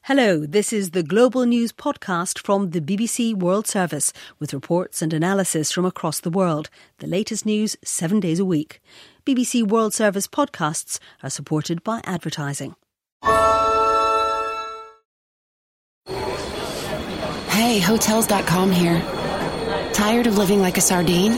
Hello, this is the Global News podcast from the BBC World Service with reports and analysis from across the world. The latest news 7 days a week. BBC World Service podcasts are supported by advertising. Hey, Hotels.com here. Tired of living like a sardine?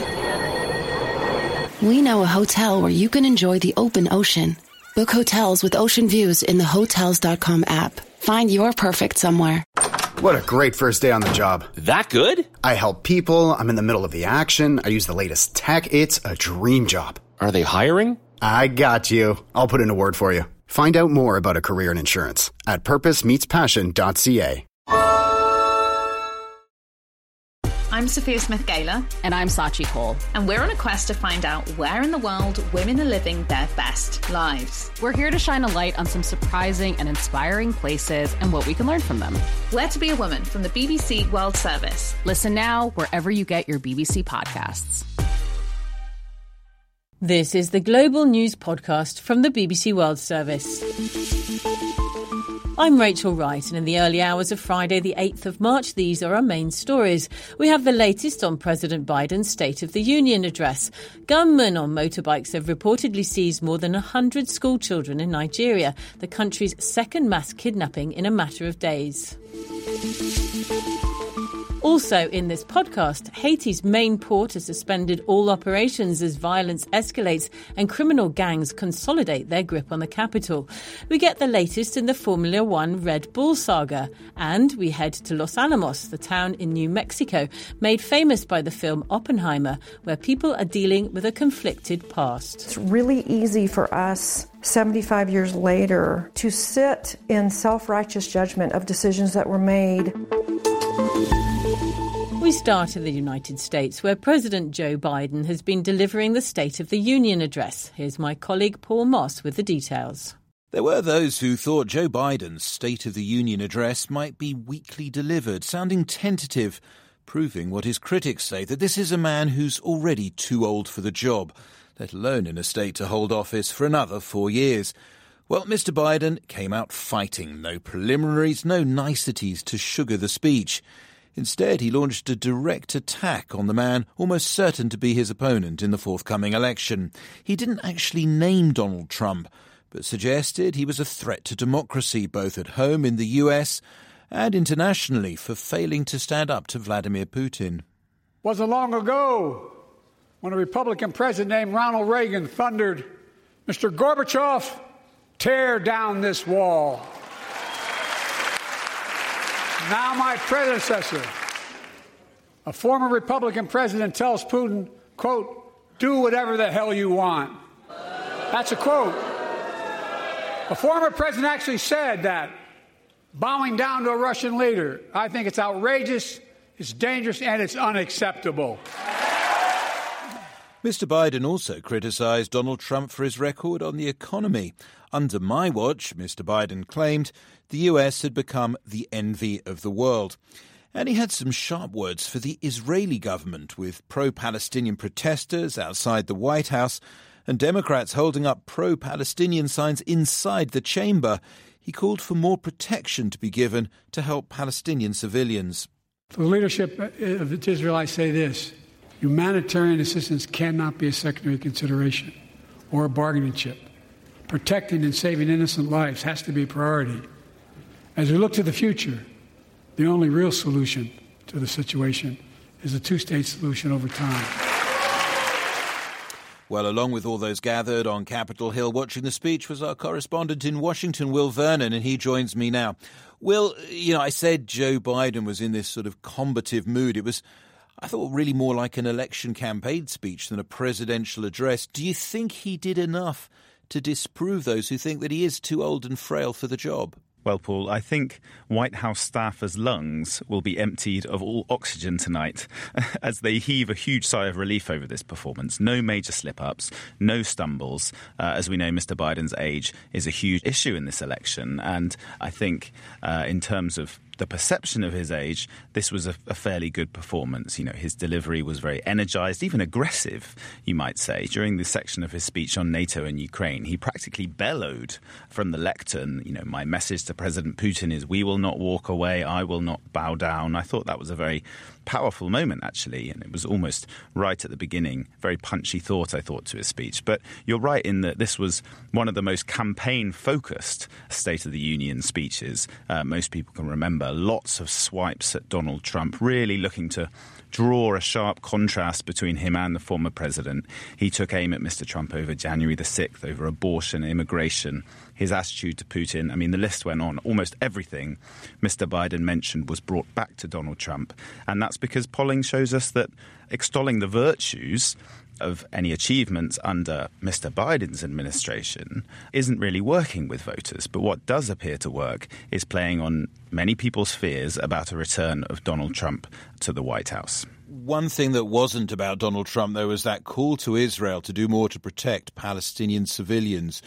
We know a hotel where you can enjoy the open ocean. Book hotels with ocean views in the Hotels.com app. Find your perfect somewhere. What a great first day on the job. That good? I help people. I'm in the middle of the action. I use the latest tech. It's a dream job. Are they hiring? I got you. I'll put in a word for you. Find out more about a career in insurance at purposemeetspassion.ca. I'm Sophia Smith-Gaylor. And I'm Sachi Cole. And we're on a quest to find out where in the world women are living their best lives. We're here to shine a light on some surprising and inspiring places and what we can learn from them. Where to Be a Woman from the BBC World Service. Listen now wherever you get your BBC podcasts. This is the Global News podcast from the BBC World Service. I'm Rachel Wright, and in the early hours of Friday, the 8th of March, these are our main stories. We have the latest on President Biden's State of the Union address. Gunmen on motorbikes have reportedly seized more than 100 school children in Nigeria, the country's second mass kidnapping in a matter of days. Also in this podcast, Haiti's main port has suspended all operations as violence escalates and criminal gangs consolidate their grip on the capital. We get the latest in the Formula One Red Bull saga. And we head to Los Alamos, the town in New Mexico, made famous by the film Oppenheimer, where people are dealing with a conflicted past. It's really easy for us 75 years later to sit in self-righteous judgment of decisions that were made. We start in the United States, where President Joe Biden has been delivering the State of the Union address. Here's my colleague Paul Moss with the details. There were those who thought Joe Biden's State of the Union address might be weakly delivered, sounding tentative, proving what his critics say, that this is a man who's already too old for the job, let alone in a state to hold office for another 4 years. Well, Mr. Biden came out fighting. No preliminaries, no niceties to sugar the speech. Instead, he launched a direct attack on the man almost certain to be his opponent in the forthcoming election. He didn't actually name Donald Trump, but suggested he was a threat to democracy, both at home in the US and internationally, for failing to stand up to Vladimir Putin. Wasn't long ago when a Republican president named Ronald Reagan thundered, "Mr. Gorbachev, tear down this wall." Now my predecessor, a former Republican president, tells Putin, quote, "Do whatever the hell you want." That's a quote. A former president actually said that, bowing down to a Russian leader. I think it's outrageous, it's dangerous, and it's unacceptable. Mr. Biden also criticised Donald Trump for his record on the economy. Under my watch, Mr. Biden claimed, the US had become the envy of the world. And he had some sharp words for the Israeli government, with pro-Palestinian protesters outside the White House and Democrats holding up pro-Palestinian signs inside the chamber. He called for more protection to be given to help Palestinian civilians. For the leadership of Israel, I say this: humanitarian assistance cannot be a secondary consideration or a bargaining chip. Protecting and saving innocent lives has to be a priority. As we look to the future, the only real solution to the situation is a two-state solution over time. Well, along with all those gathered on Capitol Hill watching the speech was our correspondent in Washington, Will Vernon, and he joins me now. Will, I said Joe Biden was in this sort of combative mood. It was, I thought, really more like an election campaign speech than a presidential address. Do you think he did enough to disprove those who think that he is too old and frail for the job? Well, Paul, I think White House staffers' lungs will be emptied of all oxygen tonight as they heave a huge sigh of relief over this performance. No major slip-ups, no stumbles. As we know, Mr. Biden's age is a huge issue in this election. And I think in terms of the perception of his age, this was a fairly good performance. You know, his delivery was very energized, even aggressive, you might say. During the section of his speech on NATO and Ukraine, he practically bellowed from the lectern, you know, my message to President Putin is, we will not walk away, I will not bow down. I thought that was a very powerful moment, actually, and it was almost right at the beginning. Very punchy thought, I thought, to his speech. But you're right in that this was one of the most campaign-focused State of the Union speeches most people can remember. Lots of swipes at Donald Trump, really looking to draw a sharp contrast between him and the former president. He took aim at Mr. Trump over January the 6th, over abortion, immigration, his attitude to Putin. I mean, the list went on. Almost everything Mr. Biden mentioned was brought back to Donald Trump. And that's because polling shows us that extolling the virtues of any achievements under Mr. Biden's administration isn't really working with voters. But what does appear to work is playing on many people's fears about a return of Donald Trump to the White House. One thing that wasn't about Donald Trump, though, was that call to Israel to do more to protect Palestinian civilians.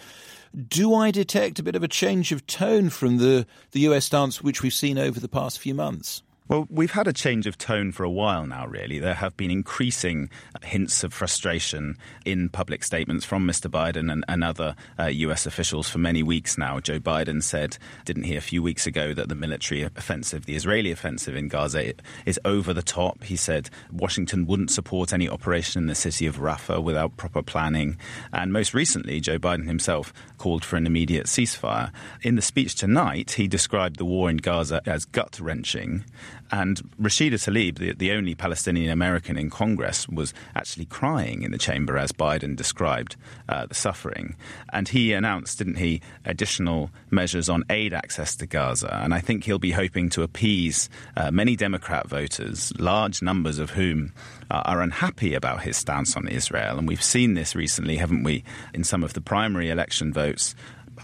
Do I detect a bit of a change of tone from the US stance which we've seen over the past few months? Well, we've had a change of tone for a while now, really. There have been increasing hints of frustration in public statements from Mr. Biden and other US officials for many weeks now. Joe Biden said, didn't he, a few weeks ago, that the military offensive, the Israeli offensive in Gaza is over the top. He said Washington wouldn't support any operation in the city of Rafah without proper planning. And most recently, Joe Biden himself called for an immediate ceasefire. In the speech tonight, he described the war in Gaza as gut-wrenching. And Rashida Tlaib, the only Palestinian American in Congress, was actually crying in the chamber as Biden described the suffering. And he announced, didn't he, additional measures on aid access to Gaza. And I think he'll be hoping to appease many Democrat voters, large numbers of whom are unhappy about his stance on Israel. And we've seen this recently, haven't we, in some of the primary election votes.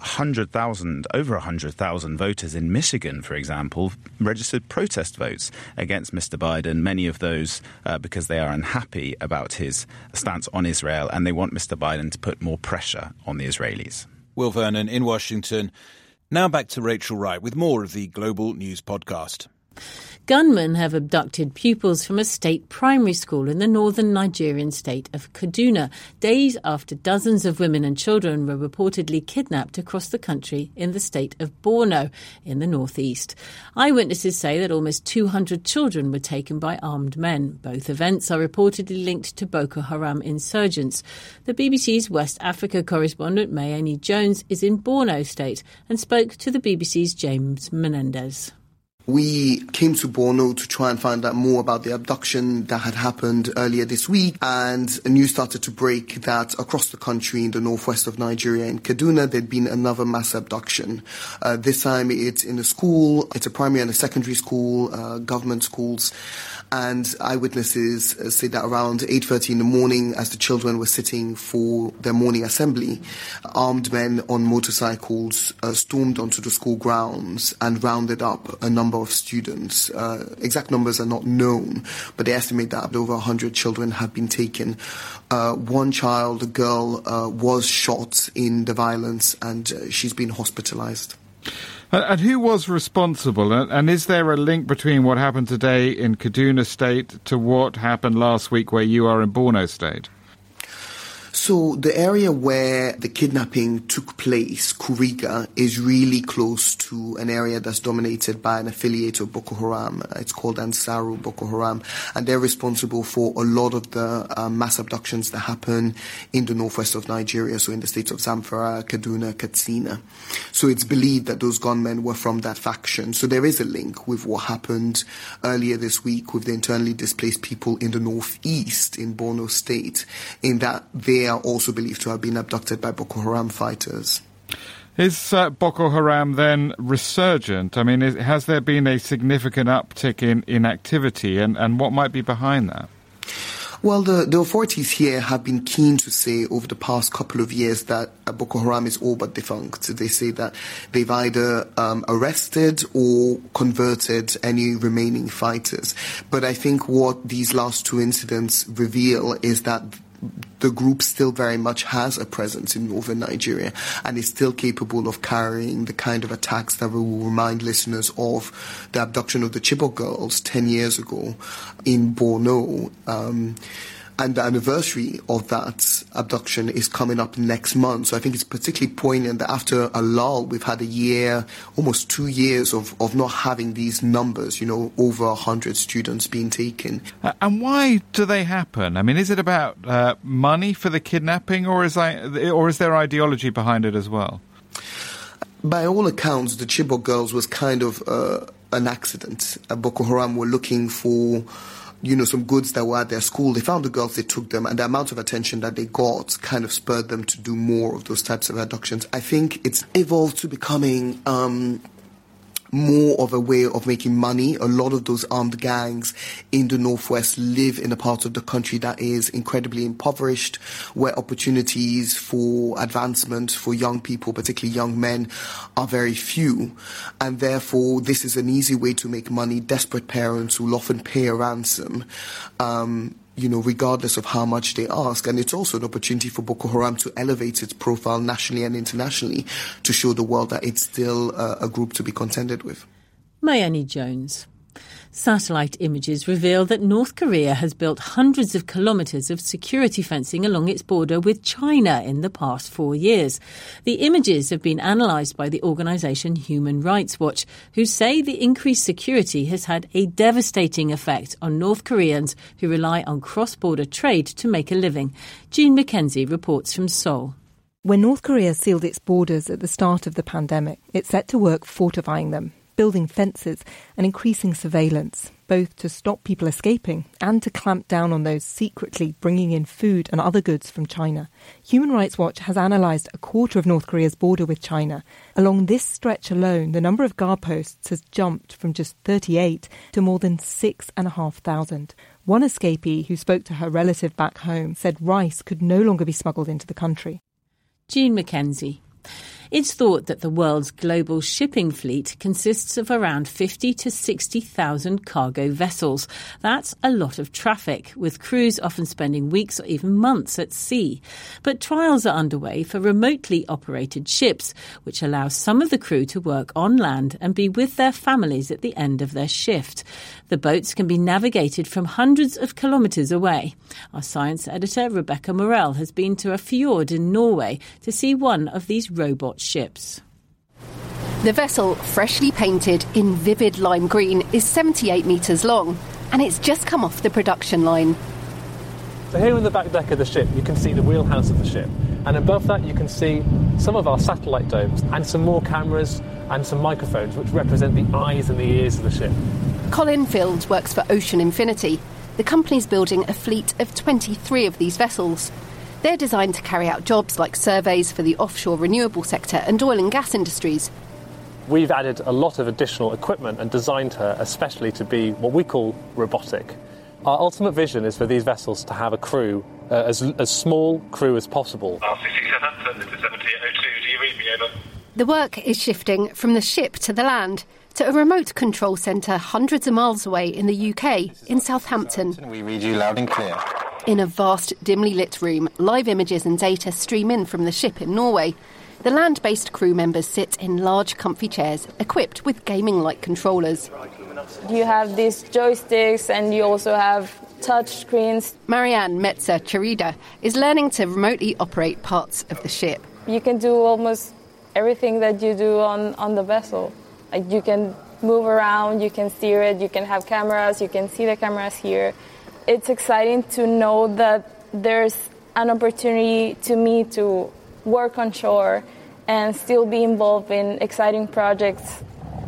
Over 100,000 voters in Michigan, for example, registered protest votes against Mr. Biden, many of those because they are unhappy about his stance on Israel and they want Mr. Biden to put more pressure on the Israelis. Will Vernon in Washington. Now back to Rachel Wright with more of the Global News Podcast. Gunmen have abducted pupils from a state primary school in the northern Nigerian state of Kaduna, days after dozens of women and children were reportedly kidnapped across the country in the state of Borno in the northeast. Eyewitnesses say that almost 200 children were taken by armed men. Both events are reportedly linked to Boko Haram insurgents. The BBC's West Africa correspondent Mayeni Jones is in Borno state and spoke to the BBC's James Menendez. We came to Borno to try and find out more about the abduction that had happened earlier this week, and news started to break that across the country in the northwest of Nigeria, in Kaduna, there'd been another mass abduction. This time it's in a school, it's a primary and a secondary school, government schools. And eyewitnesses say that around 8:30 in the morning, as the children were sitting for their morning assembly, armed men on motorcycles stormed onto the school grounds and rounded up a number of students. Exact numbers are not known, but they estimate that over 100 children have been taken. One child, a girl, was shot in the violence, and she's been hospitalized. And who was responsible? And is there a link between what happened today in Kaduna State to what happened last week where you are in Borno State? So the area where the kidnapping took place, Kuriga, is really close to an area that's dominated by an affiliate of Boko Haram. It's called Ansaru Boko Haram, and they're responsible for a lot of the mass abductions that happen in the northwest of Nigeria, so in the states of Zamfara, Kaduna, Katsina. So it's believed that those gunmen were from that faction. So there is a link with what happened earlier this week with the internally displaced people in the northeast in Borno State, in that they are also believed to have been abducted by Boko Haram fighters. Is Boko Haram then resurgent? I mean, has there been a significant uptick in activity, and what might be behind that? Well, the authorities here have been keen to say over the past couple of years that Boko Haram is all but defunct. They say that they've either arrested or converted any remaining fighters. But I think what these last two incidents reveal is that the group still very much has a presence in northern Nigeria and is still capable of carrying the kind of attacks that we will remind listeners of the abduction of the Chibok girls 10 years ago in Borno. And the anniversary of that abduction is coming up next month. So I think it's particularly poignant that after a lull, we've had a year, almost 2 years of not having these numbers, over 100 students being taken. And why do they happen? I mean, is it about money for the kidnapping, or is there ideology behind it as well? By all accounts, the Chibok girls was kind of an accident. Boko Haram were looking for some goods that were at their school. They found the girls, they took them, and the amount of attention that they got kind of spurred them to do more of those types of abductions. I think it's evolved to becoming more of a way of making money. A lot of those armed gangs in the northwest live in a part of the country that is incredibly impoverished, where opportunities for advancement for young people, particularly young men, are very few. And therefore, this is an easy way to make money. Desperate parents will often pay a ransom, regardless of how much they ask. And it's also an opportunity for Boko Haram to elevate its profile nationally and internationally to show the world that it's still a group to be contended with. Mayeni Jones. Satellite images reveal that North Korea has built hundreds of kilometres of security fencing along its border with China in the past 4 years. The images have been analysed by the organisation Human Rights Watch, who say the increased security has had a devastating effect on North Koreans who rely on cross-border trade to make a living. Jean McKenzie reports from Seoul. When North Korea sealed its borders at the start of the pandemic, it set to work fortifying them, building fences and increasing surveillance, both to stop people escaping and to clamp down on those secretly bringing in food and other goods from China. Human Rights Watch has analysed a quarter of North Korea's border with China. Along this stretch alone, the number of guard posts has jumped from just 38 to more than 6,500. One escapee who spoke to her relative back home said rice could no longer be smuggled into the country. Jean McKenzie. It's thought that the world's global shipping fleet consists of around 50 to 60,000 cargo vessels. That's a lot of traffic, with crews often spending weeks or even months at sea. But trials are underway for remotely operated ships, which allow some of the crew to work on land and be with their families at the end of their shift. The boats can be navigated from hundreds of kilometres away. Our science editor, Rebecca Morell, has been to a fjord in Norway to see one of these robot ships. The vessel, freshly painted in vivid lime green, is 78 metres long, and it's just come off the production line. So here on the back deck of the ship, you can see the wheelhouse of the ship, and above that you can see some of our satellite domes and some more cameras and some microphones which represent the eyes and the ears of the ship. Colin Fields works for Ocean Infinity. The company's building a fleet of 23 of these vessels. They're designed to carry out jobs like surveys for the offshore renewable sector and oil and gas industries. We've added a lot of additional equipment and designed her especially to be what we call robotic. Our ultimate vision is for these vessels to have a crew, as small crew as possible. The work is shifting from the ship to the land, to a remote control centre hundreds of miles away in the UK, in Southampton. We read you loud and clear. In a vast, dimly lit room, live images and data stream in from the ship in Norway. The land-based crew members sit in large, comfy chairs, equipped with gaming-like controllers. You have these joysticks and you also have touch screens. Marianne Metzer-Charida is learning to remotely operate parts of the ship. You can do almost everything that you do on the vessel. Like you can move around, you can steer it, you can have cameras, you can see the cameras here. It's exciting to know that there's an opportunity to me to work on shore and still be involved in exciting projects.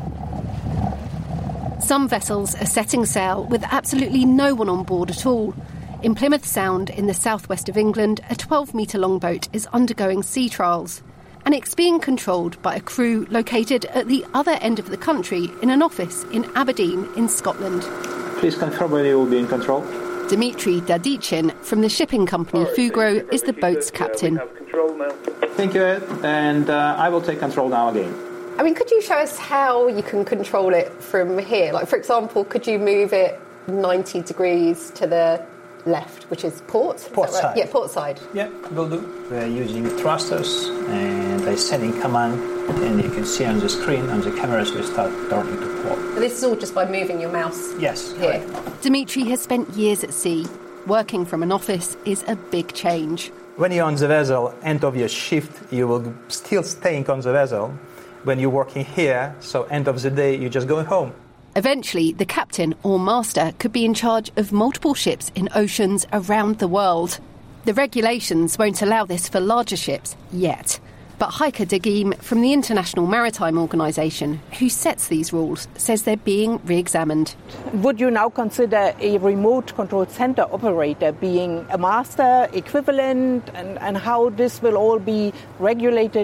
Some vessels are setting sail with absolutely no one on board at all. In Plymouth Sound, in the southwest of England, a 12-metre-long boat is undergoing sea trials. And it's being controlled by a crew located at the other end of the country in an office in Aberdeen in Scotland. Please confirm when you will be in control. Dimitri Dadichin from the shipping company Fugro is the boat's captain. Thank you, Ed, and I will take control now again. I mean, could you show us how you can control it from here? Like, for example, could you move it 90 degrees to the left, which is port. Port side. Right? Yeah, port side. Yeah, will do. We're using thrusters and they're sending command, and you can see on the screen, on the cameras, we start darting to port. And this is all just by moving your mouse. Yes. Here. Dimitri has spent years at sea. Working from an office is a big change. When you're on the vessel, end of your shift, you will still staying on the vessel. When you're working here, so end of the day, you're just going home. Eventually, the captain or master could be in charge of multiple ships in oceans around the world. The regulations won't allow this for larger ships yet. But Heike de Giem from the International Maritime Organization, who sets these rules, says they're being re-examined. Would you now consider a remote control center operator being a master equivalent, and how this will all be regulated?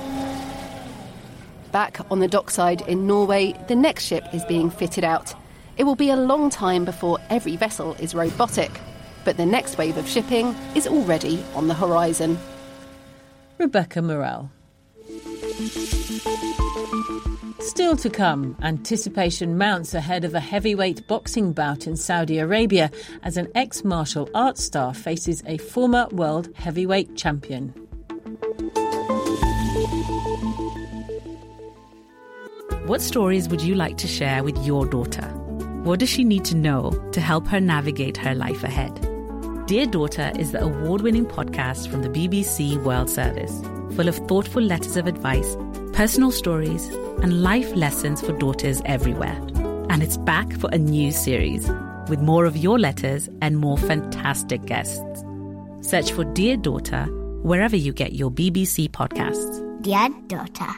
Back on the dockside in Norway, the next ship is being fitted out. It will be a long time before every vessel is robotic, but the next wave of shipping is already on the horizon. Rebecca Morrell. Still to come, anticipation mounts ahead of a heavyweight boxing bout in Saudi Arabia as an ex-martial arts star faces a former world heavyweight champion. What stories would you like to share with your daughter? What does she need to know to help her navigate her life ahead? Dear Daughter is the award-winning podcast from the BBC World Service, full of thoughtful letters of advice, personal stories, and life lessons for daughters everywhere. And it's back for a new series, with more of your letters and more fantastic guests. Search for Dear Daughter wherever you get your BBC podcasts. Dear Daughter.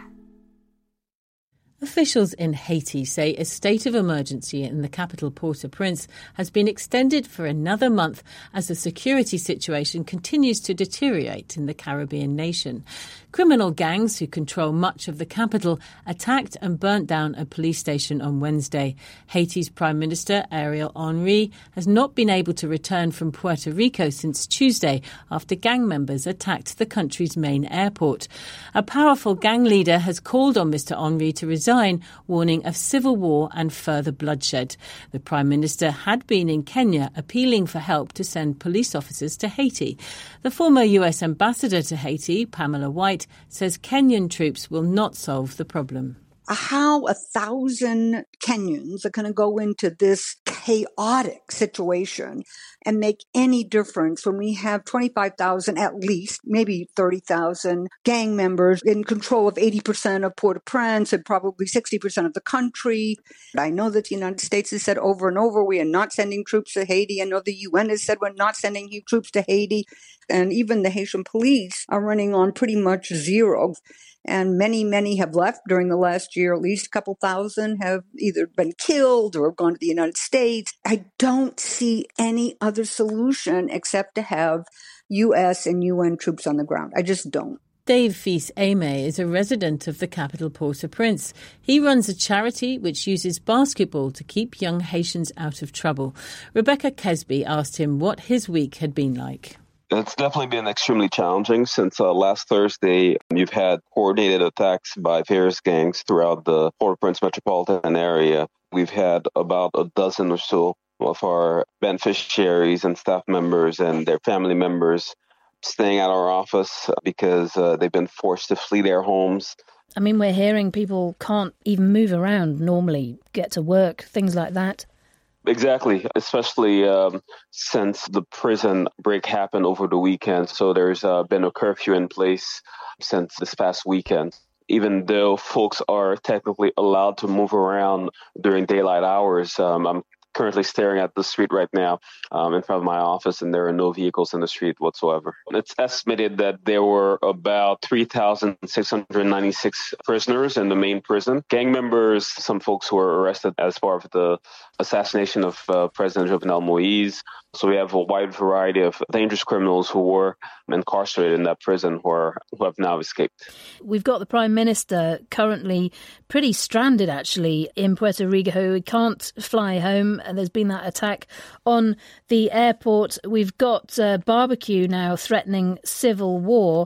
Officials in Haiti say a state of emergency in the capital Port-au-Prince has been extended for another month as the security situation continues to deteriorate in the Caribbean nation. Criminal gangs who control much of the capital attacked and burnt down a police station on Wednesday. Haiti's Prime Minister, Ariel Henry, has not been able to return from Puerto Rico since Tuesday after gang members attacked the country's main airport. A powerful gang leader has called on Mr. Henry to resign, warning of civil war and further bloodshed. The Prime Minister had been in Kenya appealing for help to send police officers to Haiti. The former US ambassador to Haiti, Pamela White, says Kenyan troops will not solve the problem. How 1,000 Kenyans are going to go into this chaotic situation and make any difference when we have 25,000 at least, maybe 30,000 gang members in control of 80% of Port-au-Prince and probably 60% of the country. I know that the United States has said over and over, we are not sending troops to Haiti. I know the UN has said we're not sending troops to Haiti. And even the Haitian police are running on pretty much zero. And many have left during the last year. At least a couple thousand have either been killed or have gone to the United States. I don't see any other solution except to have U.S. and UN troops on the ground. I just don't. Dave Fils-Aime is a resident of the capital Port-au-Prince. He runs a charity which uses basketball to keep young Haitians out of trouble. Rebecca Kesby asked him what his week had been like. It's definitely been extremely challenging since last Thursday. You've had coordinated attacks by various gangs throughout the Port-au-Prince metropolitan area. We've had about a dozen or so of our beneficiaries and staff members and their family members staying at our office because they've been forced to flee their homes. I mean, we're hearing people can't even move around normally, get to work, things like that. Exactly, especially since the prison break happened over the weekend. So there's been a curfew in place since this past weekend. Even though folks are technically allowed to move around during daylight hours, I'm currently staring at the street right now in front of my office, and there are no vehicles in the street whatsoever. It's estimated that there were about 3,696 prisoners in the main prison. Gang members, some folks who were arrested as part of the assassination of President Jovenel Moïse. So we have a wide variety of dangerous criminals who were incarcerated in that prison who have now escaped. We've got the Prime Minister currently pretty stranded, actually, in Puerto Rico. He can't fly home, and there's been that attack on the airport. We've got barbecue now threatening civil war.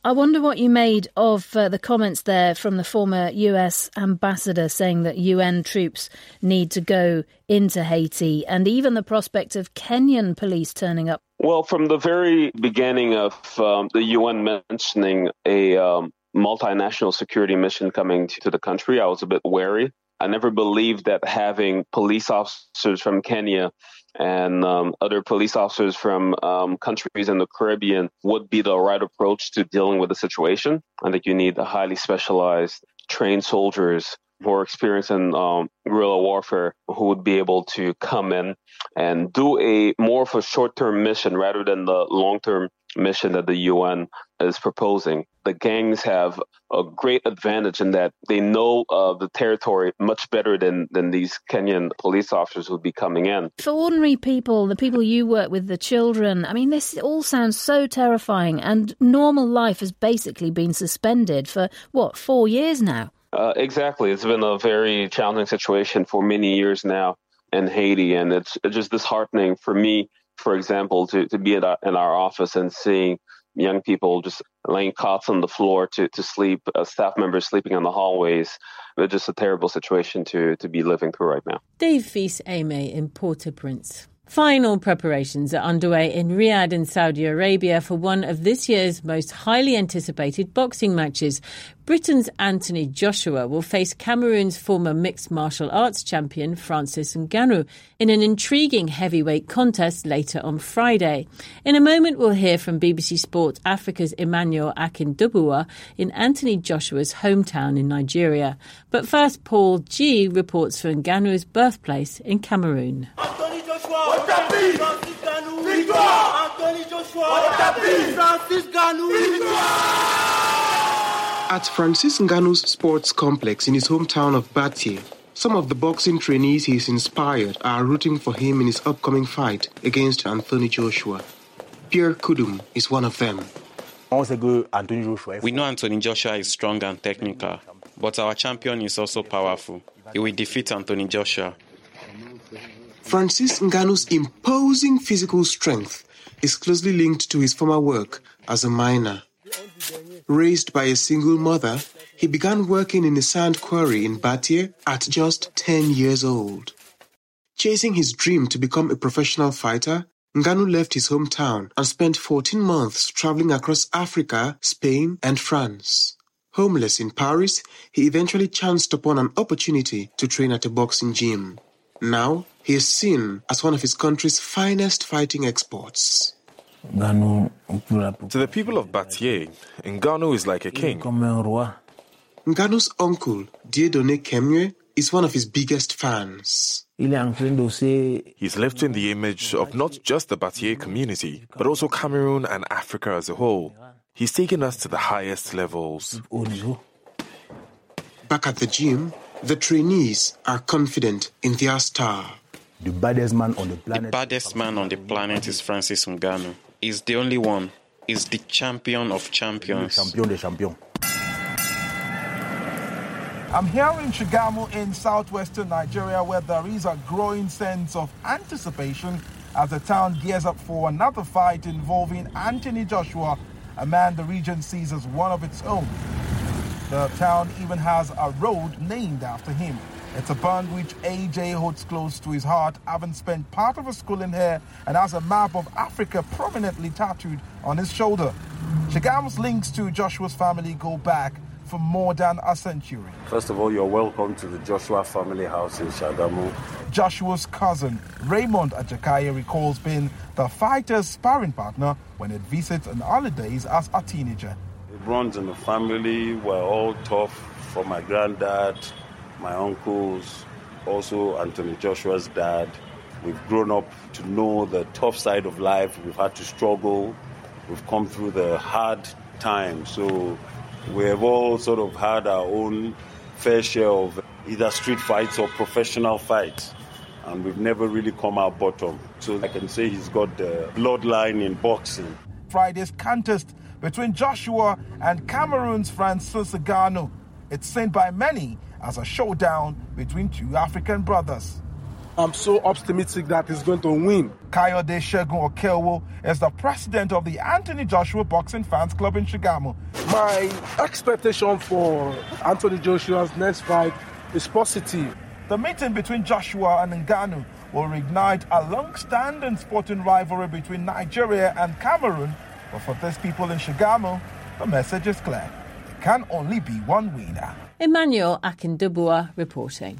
I wonder what you made of the comments there from the former US ambassador saying that UN troops need to go into Haiti, and even the prospect of Kenyan police turning up. Well, from the very beginning of the UN mentioning a multinational security mission coming to the country, I was a bit wary. I never believed that having police officers from Kenya and other police officers from countries in the Caribbean would be the right approach to dealing with the situation. I think you need the highly specialized, trained soldiers who are experienced in guerrilla warfare who would be able to come in and do a more of a short-term mission rather than the long-term mission that the UN is proposing. The gangs have a great advantage in that they know the territory much better than these Kenyan police officers who would be coming in. For ordinary people, the people you work with, the children, I mean, this all sounds so terrifying, and normal life has basically been suspended for, 4 years now? Exactly. It's been a very challenging situation for many years now in Haiti, and it's just disheartening for me, for example, to be in our office and seeing young people just laying cots on the floor to sleep, staff members sleeping in the hallways. It's just a terrible situation to be living through right now. Dave Fils-Aime in Port-au-Prince. Final preparations are underway in Riyadh in Saudi Arabia for one of this year's most highly anticipated boxing matches. Britain's Anthony Joshua will face Cameroon's former mixed martial arts champion Francis Ngannou in an intriguing heavyweight contest later on Friday. In a moment, we'll hear from BBC Sport Africa's Emmanuel Akindubua in Anthony Joshua's hometown in Nigeria. But first, Paul G reports for Ngannou's birthplace in Cameroon. At Francis Ngannou's sports complex in his hometown of Batie, some of the boxing trainees he's inspired are rooting for him in his upcoming fight against Anthony Joshua. Pierre Kudum is one of them. We know Anthony Joshua is strong and technical, but our champion is also powerful. He will defeat Anthony Joshua. Francis Ngannou's imposing physical strength is closely linked to his former work as a miner. Raised by a single mother, he began working in a sand quarry in Batie at just 10 years old. Chasing his dream to become a professional fighter, Ngannou left his hometown and spent 14 months traveling across Africa, Spain, and France. Homeless in Paris, he eventually chanced upon an opportunity to train at a boxing gym. Now, he is seen as one of his country's finest fighting exports. To the people of Batie, Ngannou is like a king. Ngannou's uncle, Dieudonné Kemwe, is one of his biggest fans. He's lifting the image of not just the Batie community, but also Cameroon and Africa as a whole. He's taken us to the highest levels. Back at the gym, the trainees are confident in their star. The baddest man on the planet is Francis Ngannou. He's the only one. He's the champion of champions. I'm here in Shagamu in southwestern Nigeria, where there is a growing sense of anticipation as the town gears up for another fight involving Anthony Joshua, a man the region sees as one of its own. The town even has a road named after him. It's a bond which AJ holds close to his heart, having spent part of his schooling here and has a map of Africa prominently tattooed on his shoulder. Shagamu's links to Joshua's family go back for more than a century. First of all, you're welcome to the Joshua family house in Shagamu. Joshua's cousin, Raymond Ajakaye, recalls being the fighter's sparring partner when it visits on holidays as a teenager. It runs in the family. We're all tough, from my granddad, my uncles, also Anthony Joshua's dad. We've grown up to know the tough side of life. We've had to struggle. We've come through the hard times. So we have all sort of had our own fair share of either street fights or professional fights. And we've never really come out bottom. So I can say he's got the bloodline in boxing. Friday's contest between Joshua and Cameroon's Francis Ngannou. It's seen by many as a showdown between two African brothers. I'm so optimistic that he's going to win. Kayode Segun Okeowo is the president of the Anthony Joshua Boxing Fans Club in Shagamu. My expectation for Anthony Joshua's next fight is positive. The meeting between Joshua and Ngannou will reignite a long-standing sporting rivalry between Nigeria and Cameroon. But for these people in Shagamu, the message is clear. There can only be one winner. Emmanuel Akindubua reporting.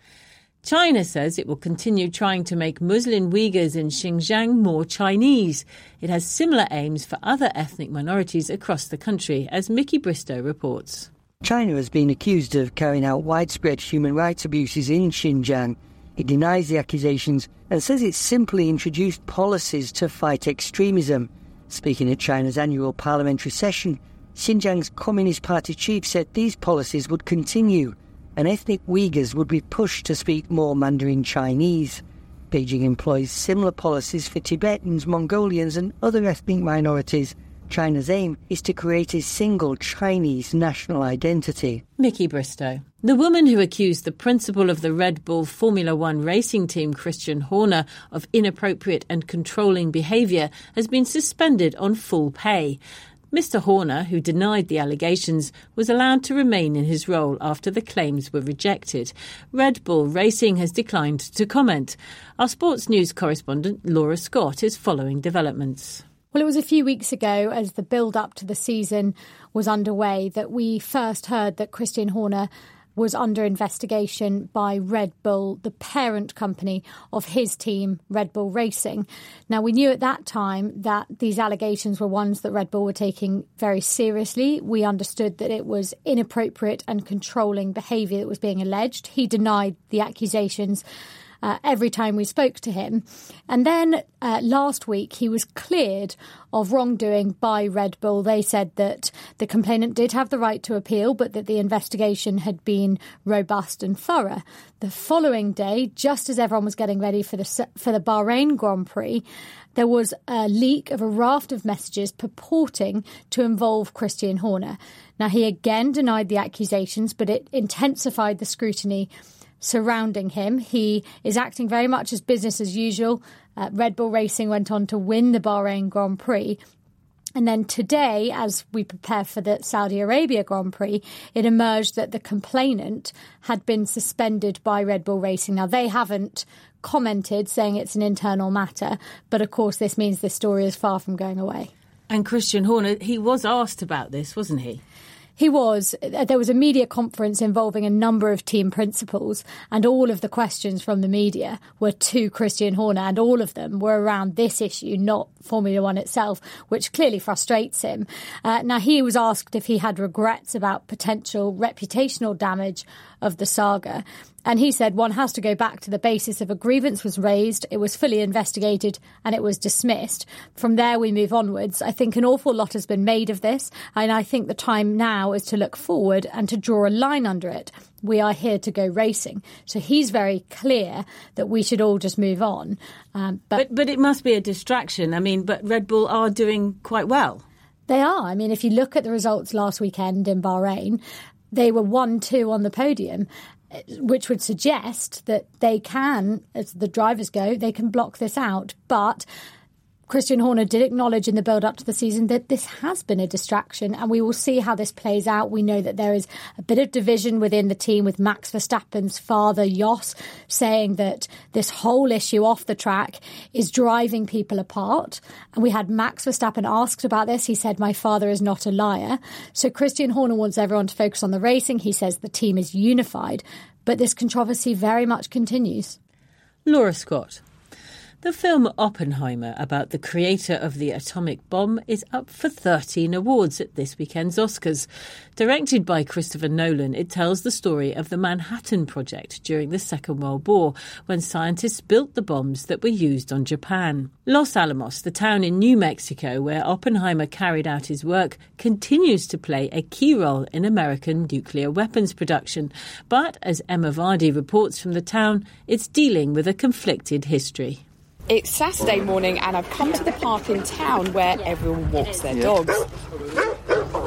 China says it will continue trying to make Muslim Uyghurs in Xinjiang more Chinese. It has similar aims for other ethnic minorities across the country, as Mickey Bristow reports. China has been accused of carrying out widespread human rights abuses in Xinjiang. It denies the accusations and says it's simply introduced policies to fight extremism. Speaking at China's annual parliamentary session, Xinjiang's Communist Party chief said these policies would continue and ethnic Uyghurs would be pushed to speak more Mandarin Chinese. Beijing employs similar policies for Tibetans, Mongolians and other ethnic minorities. China's aim is to create a single Chinese national identity. Mickey Bristow. The woman who accused the principal of the Red Bull Formula One racing team, Christian Horner, of inappropriate and controlling behaviour has been suspended on full pay. Mr. Horner, who denied the allegations, was allowed to remain in his role after the claims were rejected. Red Bull Racing has declined to comment. Our sports news correspondent, Laura Scott, is following developments. Well, it was a few weeks ago, as the build-up to the season was underway, that we first heard that Christian Horner was under investigation by Red Bull, the parent company of his team, Red Bull Racing. Now, we knew at that time that these allegations were ones that Red Bull were taking very seriously. We understood that it was inappropriate and controlling behaviour that was being alleged. He denied the accusations every time we spoke to him. And then last week, he was cleared of wrongdoing by Red Bull. They said that the complainant did have the right to appeal, but that the investigation had been robust and thorough. The following day, just as everyone was getting ready for the Bahrain Grand Prix, there was a leak of a raft of messages purporting to involve Christian Horner. Now, he again denied the accusations, but it intensified the scrutiny surrounding him. He is acting very much as business as usual. Red Bull Racing went on to win the Bahrain Grand Prix. And then today, as we prepare for the Saudi Arabia Grand Prix, it emerged that the complainant had been suspended by Red Bull Racing. Now, they haven't commented, saying it's an internal matter. But of course, this means this story is far from going away. And Christian Horner, he was asked about this, wasn't he? He was. There was a media conference involving a number of team principals, and all of the questions from the media were to Christian Horner, and all of them were around this issue, not Formula One itself, which clearly frustrates him. Now, he was asked if he had regrets about potential reputational damage of the saga. And he said one has to go back to the basis of a grievance was raised, it was fully investigated and it was dismissed. From there we move onwards. I think an awful lot has been made of this, and I think the time now is to look forward and to draw a line under it. We are here to go racing. So he's very clear that we should all just move on. But it must be a distraction. I mean, but Red Bull are doing quite well. They are. I mean, if you look at the results last weekend in Bahrain, they were 1-2 on the podium, which would suggest that they can, as the drivers go, they can block this out. But Christian Horner did acknowledge in the build-up to the season that this has been a distraction, and we will see how this plays out. We know that there is a bit of division within the team, with Max Verstappen's father, Jos, saying that this whole issue off the track is driving people apart. And we had Max Verstappen asked about this. He said, "My father is not a liar." So Christian Horner wants everyone to focus on the racing. He says the team is unified, but this controversy very much continues. Laura Scott. The film Oppenheimer, about the creator of the atomic bomb, is up for 13 awards at this weekend's Oscars. Directed by Christopher Nolan, it tells the story of the Manhattan Project during the Second World War, when scientists built the bombs that were used on Japan. Los Alamos, the town in New Mexico where Oppenheimer carried out his work, continues to play a key role in American nuclear weapons production. But, as Emma Vardy reports from the town, it's dealing with a conflicted history. It's Saturday morning and I've come to the park in town where everyone walks their dogs.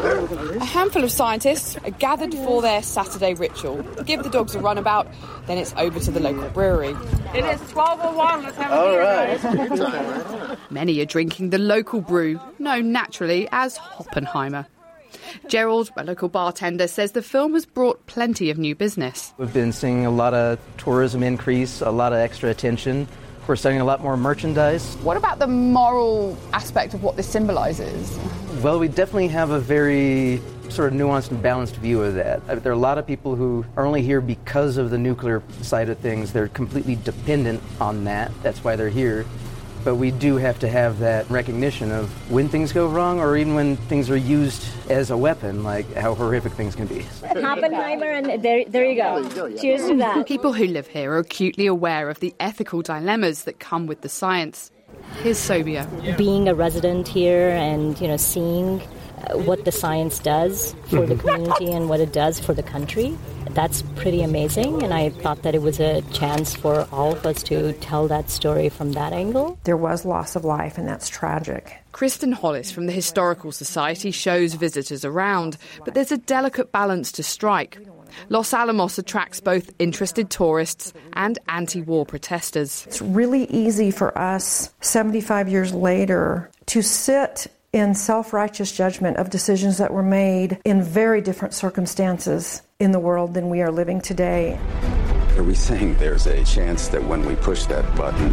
A handful of scientists are gathered for their Saturday ritual. Give the dogs a runabout, then it's over to the local brewery. It is 12:01, let's have a beer. Right. Many are drinking the local brew, known naturally as Hoppenheimer. Gerald, a local bartender, says the film has brought plenty of new business. We've been seeing a lot of tourism increase, a lot of extra attention. We're selling a lot more merchandise. What about the moral aspect of what this symbolises? Well, we definitely have a very sort of nuanced and balanced view of that. There are a lot of people who are only here because of the nuclear side of things. They're completely dependent on that. That's why they're here. But we do have to have that recognition of when things go wrong or even when things are used as a weapon, like how horrific things can be. Oppenheimer, and there you go. Cheers to that. People who live here are acutely aware of the ethical dilemmas that come with the science. Here's Sobia. Being a resident here and, seeing what the science does for the community and what it does for the country, that's pretty amazing, and I thought that it was a chance for all of us to tell that story from that angle. There was loss of life, and that's tragic. Kristen Hollis from the Historical Society shows visitors around, but there's a delicate balance to strike. Los Alamos attracts both interested tourists and anti-war protesters. It's really easy for us, 75 years later, to sit in self-righteous judgment of decisions that were made in very different circumstances in the world than we are living today. Are we saying there's a chance that when we push that button,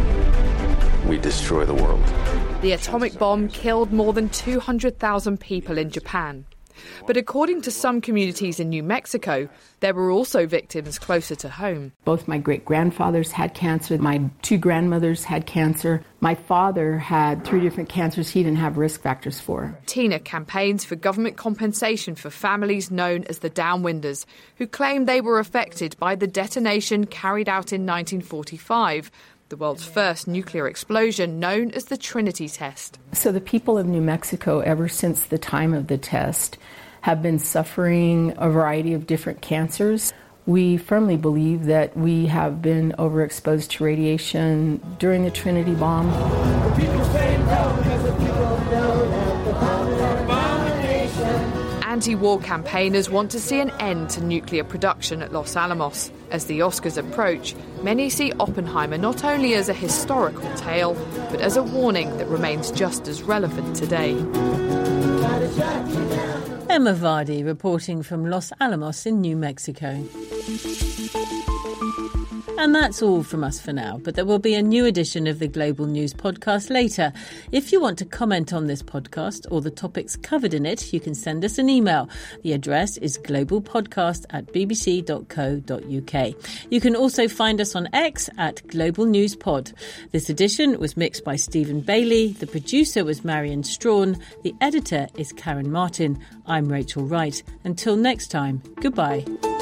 we destroy the world? The atomic bomb killed more than 200,000 people in Japan. But according to some communities in New Mexico, there were also victims closer to home. Both my great-grandfathers had cancer. My two grandmothers had cancer. My father had 3 different cancers he didn't have risk factors for. Tina campaigns for government compensation for families known as the Downwinders, who claim they were affected by the detonation carried out in 1945. The world's first nuclear explosion known as the Trinity test. So the people of New Mexico, ever since the time of the test, have been suffering a variety of different cancers. We firmly believe that we have been overexposed to radiation during the Trinity bomb. Anti-war campaigners want to see an end to nuclear production at Los Alamos. As the Oscars approach, many see Oppenheimer not only as a historical tale, but as a warning that remains just as relevant today. Emma Vardy reporting from Los Alamos in New Mexico. And that's all from us for now, but there will be a new edition of the Global News podcast later. If you want to comment on this podcast or the topics covered in it, you can send us an email. The address is globalpodcast@bbc.co.uk. You can also find us on X at Global News Pod. This edition was mixed by Stephen Bailey. The producer was Marion Strawn. The editor is Karen Martin. I'm Rachel Wright. Until next time, goodbye.